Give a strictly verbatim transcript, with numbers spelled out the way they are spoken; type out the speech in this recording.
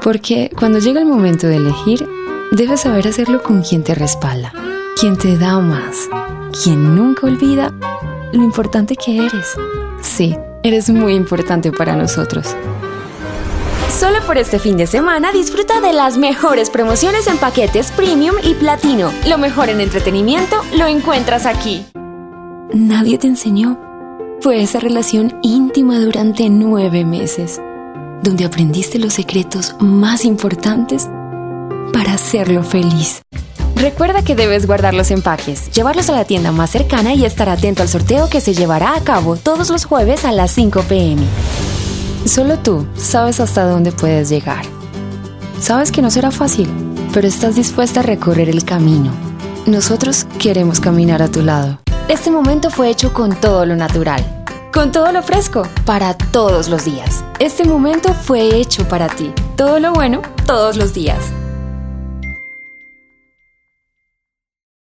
Porque cuando llega el momento de elegir, debes saber hacerlo con quien te respalda, quien te da más, quien nunca olvida lo importante que eres. Sí, eres muy importante para nosotros. Solo por este fin de semana disfruta de las mejores promociones en paquetes Premium y Platino. Lo mejor en entretenimiento lo encuentras aquí. Nadie te enseñó. Fue esa relación íntima durante nueve meses, donde aprendiste los secretos más importantes para hacerlo feliz. Recuerda que debes guardar los empaques, llevarlos a la tienda más cercana y estar atento al sorteo que se llevará a cabo todos los jueves a las cinco pe eme. Solo tú sabes hasta dónde puedes llegar. Sabes que no será fácil, pero estás dispuesta a recorrer el camino. Nosotros queremos caminar a tu lado. Este momento fue hecho con todo lo natural, con todo lo fresco, para todos los días. Este momento fue hecho para ti. Todo lo bueno, todos los días.